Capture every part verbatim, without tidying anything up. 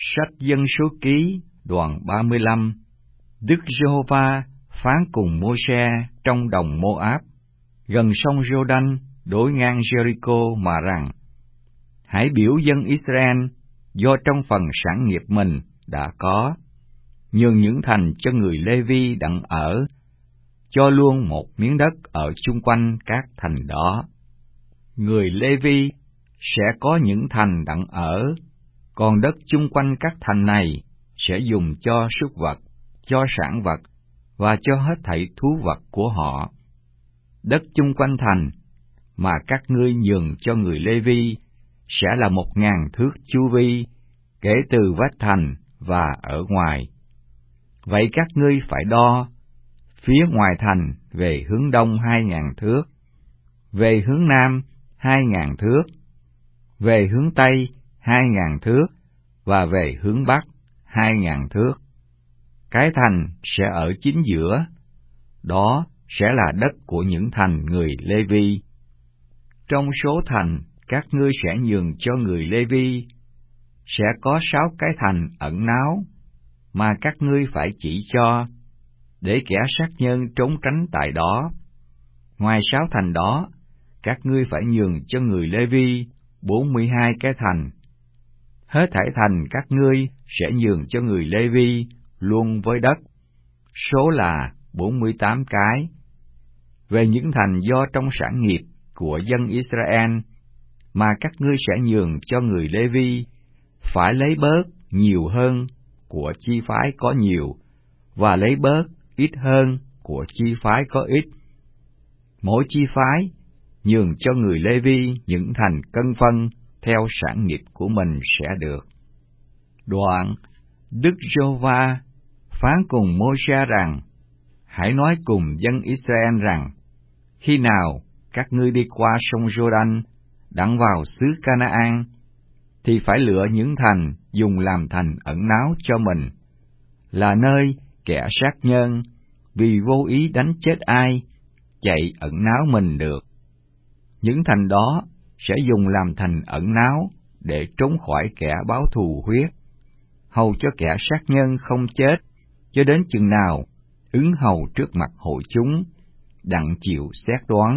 Sách Dân Số Ký, đoạn ba mươi lăm. Đức Giê-hô-va phán cùng Mô-se trong đồng Mô-áp, gần sông Giô-đanh, đối ngang Giê-ri-cô mà rằng: Hãy biểu dân Israel, do trong phần sản nghiệp mình đã có, nhường những thành cho người Lê-vi đặng ở, cho luôn một miếng đất ở chung quanh các thành đó. Người Lê-vi sẽ có những thành đặng ở, còn đất chung quanh các thành này sẽ dùng cho súc vật, cho sản vật và cho hết thảy thú vật của họ. Đất chung quanh thành mà các ngươi nhường cho người Lê-vi sẽ là một ngàn thước chu vi, kể từ vách thành và ở ngoài. Vậy các ngươi phải đo: phía ngoài thành về hướng đông hai ngàn thước, về hướng nam hai ngàn thước, về hướng tây hai ngàn thước, và về hướng bắc hai ngàn thước. Cái thành sẽ ở chính giữa, đó sẽ là đất của những thành người Lê-vi. Trong số thành các ngươi sẽ nhường cho người Lê-vi, sẽ có sáu cái thành ẩn náu, mà các ngươi phải chỉ cho, để kẻ sát nhân trốn tránh tại đó. Ngoài sáu thành đó, các ngươi phải nhường cho người Lê-vi bốn mươi hai cái thành. Hết thảy thành các ngươi sẽ nhường cho người Lê-vi luôn với đất, số là bốn mươi tám cái. Về những thành do trong sản nghiệp của dân Israel mà các ngươi sẽ nhường cho người Lê-vi, phải lấy bớt nhiều hơn của chi phái có nhiều, và lấy bớt ít hơn của chi phái có ít. Mỗi chi phái nhường cho người Lê-vi những thành cân phân theo sản nghiệp của mình sẽ được. Đoạn, Đức Giê-hô-va phán cùng Mô-se rằng: Hãy nói cùng dân Israel rằng, khi nào các ngươi đi qua sông Giô-đanh đặng vào xứ Ca-na-an, thì phải lựa những thành dùng làm thành ẩn náu cho mình, là nơi kẻ sát nhân vì vô ý đánh chết ai chạy ẩn náu mình được. Những thành đó sẽ dùng làm thành ẩn náu để trốn khỏi kẻ báo thù huyết, hầu cho kẻ sát nhân không chết cho đến chừng nào ứng hầu trước mặt hội chúng đặng chịu xét đoán.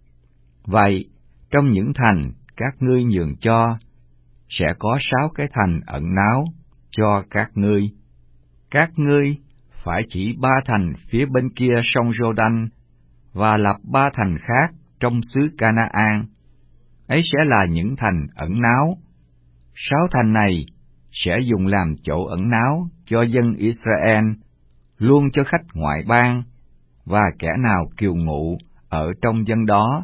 Vậy trong những thành các ngươi nhường cho sẽ có sáu cái thành ẩn náu cho các ngươi. Các ngươi phải chỉ ba thành phía bên kia sông Giô-đanh và lập ba thành khác trong xứ Ca-na-an. Ấy sẽ là những thành ẩn náu. Sáu thành này sẽ dùng làm chỗ ẩn náu cho dân Israel, luôn cho khách ngoại bang và kẻ nào kiều ngụ ở trong dân đó,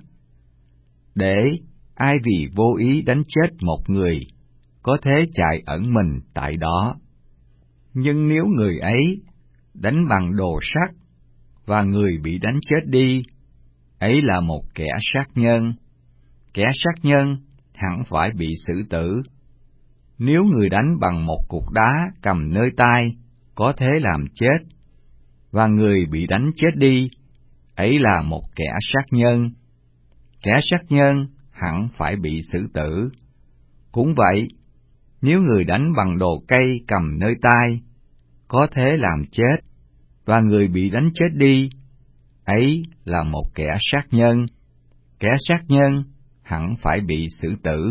để ai vì vô ý đánh chết một người có thể chạy ẩn mình tại đó. Nhưng nếu người ấy đánh bằng đồ sắt và người bị đánh chết đi, ấy là một kẻ sát nhân. Kẻ sát nhân hẳn phải bị xử tử. Nếu người đánh bằng một cục đá cầm nơi tay có thể làm chết, và người bị đánh chết đi, ấy là một kẻ sát nhân. Kẻ sát nhân hẳn phải bị xử tử. Cũng vậy, nếu người đánh bằng đồ cây cầm nơi tay có thể làm chết, và người bị đánh chết đi, ấy là một kẻ sát nhân. Kẻ sát nhân hẳn phải bị xử tử.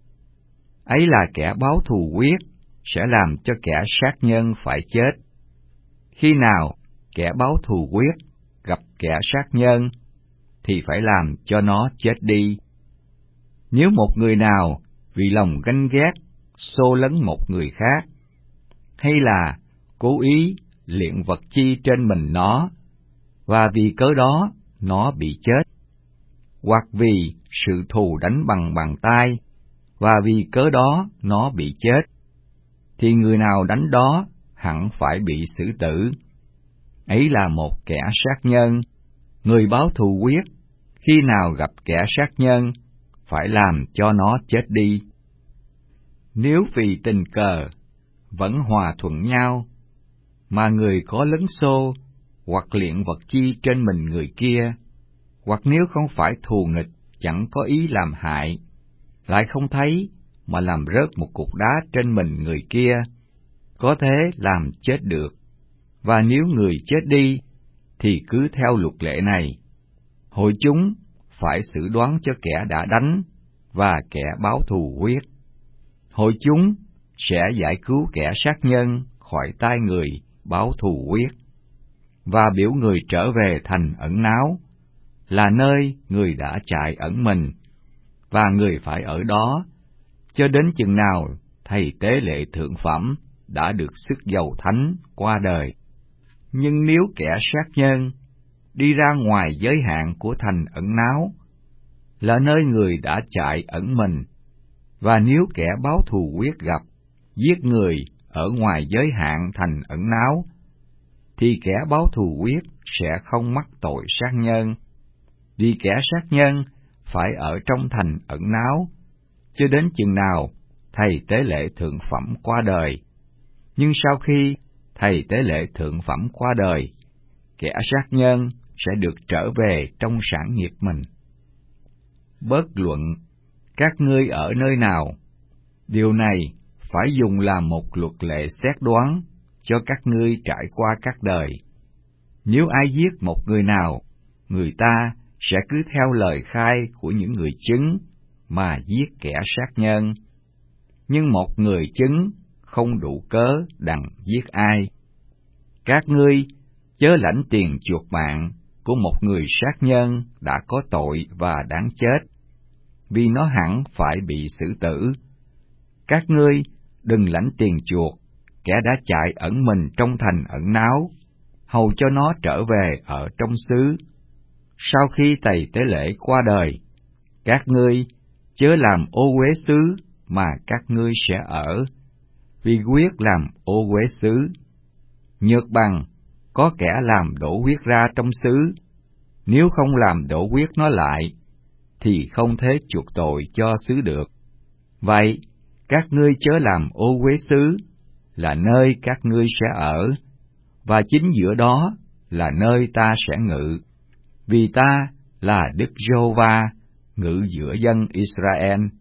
Ấy là kẻ báo thù huyết sẽ làm cho kẻ sát nhân phải chết. Khi nào kẻ báo thù huyết gặp kẻ sát nhân, thì phải làm cho nó chết đi. Nếu một người nào vì lòng ganh ghét xô lấn một người khác, hay là cố ý liệng vật chi trên mình nó, và vì cớ đó nó bị chết, hoặc vì sự thù đánh bằng bàn tay, và vì cớ đó nó bị chết, thì người nào đánh đó hẳn phải bị xử tử. Ấy là một kẻ sát nhân. Người báo thù huyết khi nào gặp kẻ sát nhân, phải làm cho nó chết đi. Nếu vì tình cờ vẫn hòa thuận nhau, mà người có lấn xô hoặc liệng vật chi trên mình người kia, hoặc nếu không phải thù nghịch chẳng có ý làm hại, lại không thấy mà làm rớt một cục đá trên mình người kia, có thể làm chết được, và nếu người chết đi, thì cứ theo luật lệ này, hội chúng phải xử đoán cho kẻ đã đánh và kẻ báo thù huyết. Hội chúng sẽ giải cứu kẻ sát nhân khỏi tay người báo thù huyết, và biểu người trở về thành ẩn náu, là nơi người đã chạy ẩn mình, và người phải ở đó cho đến chừng nào thầy tế lễ thượng phẩm đã được sức dầu thánh qua đời. Nhưng nếu kẻ sát nhân đi ra ngoài giới hạn của thành ẩn náu, là nơi người đã chạy ẩn mình, và nếu kẻ báo thù huyết gặp, giết người ở ngoài giới hạn thành ẩn náu, thì kẻ báo thù huyết sẽ không mắc tội sát nhân, vì kẻ sát nhân phải ở trong thành ẩn náu cho đến chừng nào thầy tế lễ thượng phẩm qua đời. Nhưng sau khi thầy tế lễ thượng phẩm qua đời, kẻ sát nhân sẽ được trở về trong sản nghiệp mình. Bớt luận, các ngươi ở nơi nào? Điều này phải dùng làm một luật lệ xét đoán cho các ngươi trải qua các đời. Nếu ai giết một người nào, người ta sẽ cứ theo lời khai của những người chứng mà giết kẻ sát nhân. Nhưng một người chứng không đủ cớ đặng giết ai. Các ngươi chớ lãnh tiền chuộc mạng của một người sát nhân đã có tội và đáng chết, vì nó hẳn phải bị xử tử. Các ngươi đừng lãnh tiền chuộc kẻ đã chạy ẩn mình trong thành ẩn náu, hầu cho nó trở về ở trong xứ. Sau khi thầy tế lễ qua đời, các ngươi chớ làm ô uế xứ mà các ngươi sẽ ở, vì huyết làm ô uế xứ. Nhược bằng có kẻ làm đổ huyết ra trong xứ, nếu không làm đổ huyết nó lại, thì không thể chuộc tội cho xứ được. Vậy, các ngươi chớ làm ô uế xứ, là nơi các ngươi sẽ ở, và chính giữa đó là nơi ta sẽ ngự, vì ta là Đức Giê-hô-va ngự giữa dân Israel.